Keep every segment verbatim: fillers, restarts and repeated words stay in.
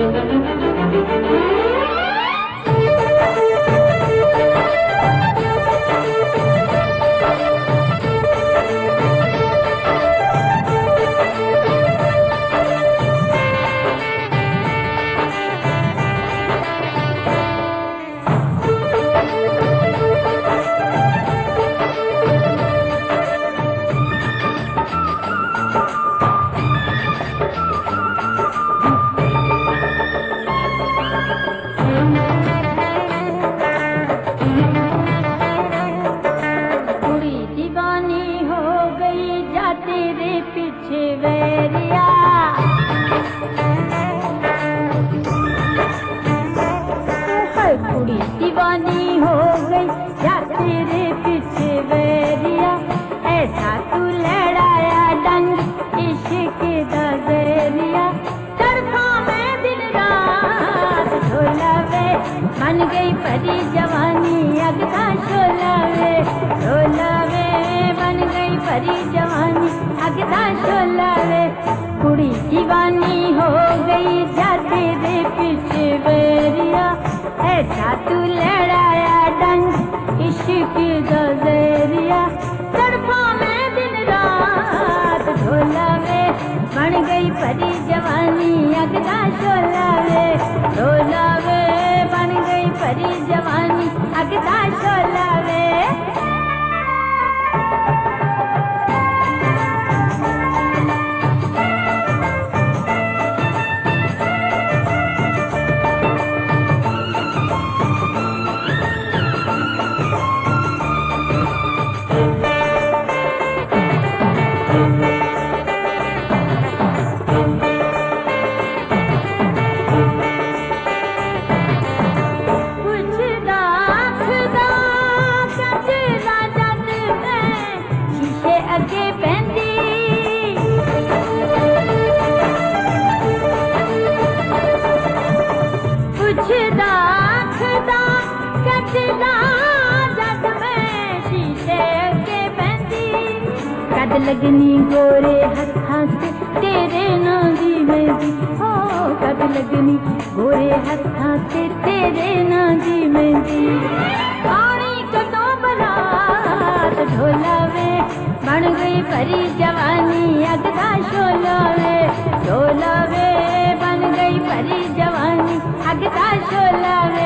लगनी गोरे हत्थां से तेरे नां दी मेहंदी, हो कद लगनी गोरे हत्थां से तेरे नां दी मेहंदी। आनी कदों बरात ढोला वे बन गई भरी जवानी अगदा शोला वे, ढोला वे बन गई भरी जवानी अगदा शोला वे।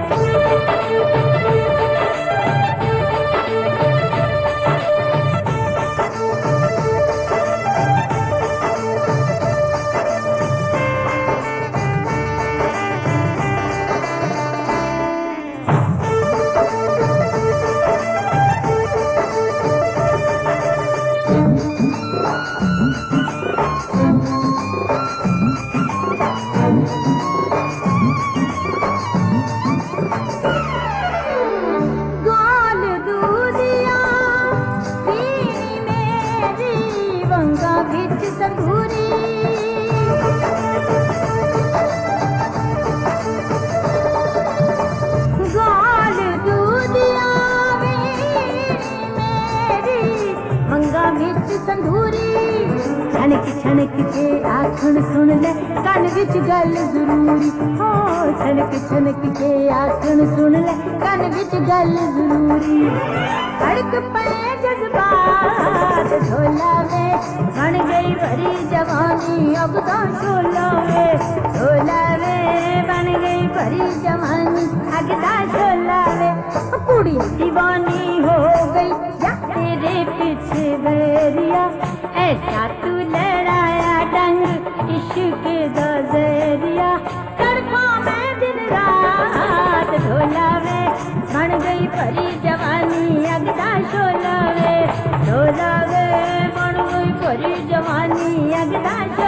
छनक के आखण सुन ले कन विच गल जरूरी, हो छनक छनक के आखण सुन ले कन विच गल जरूरी। धड़क पे जज्बात ढोला वे बन गई भरी जवानी अगदा शोला वे, ढोला वे बन गई भरी जवानी अगदा शोला वे। कुड़ी दीवानी हो गई या तेरे पीछे बैरिया, ऐसा तू लड़ाया डंग इश्क दा ज़रिया। तड़पा मैं दिन रात ढोला वे बन गई भरी जवानी अगदा शोला वे, ढोला वे बन गई भरी जवानी अगदा शोला।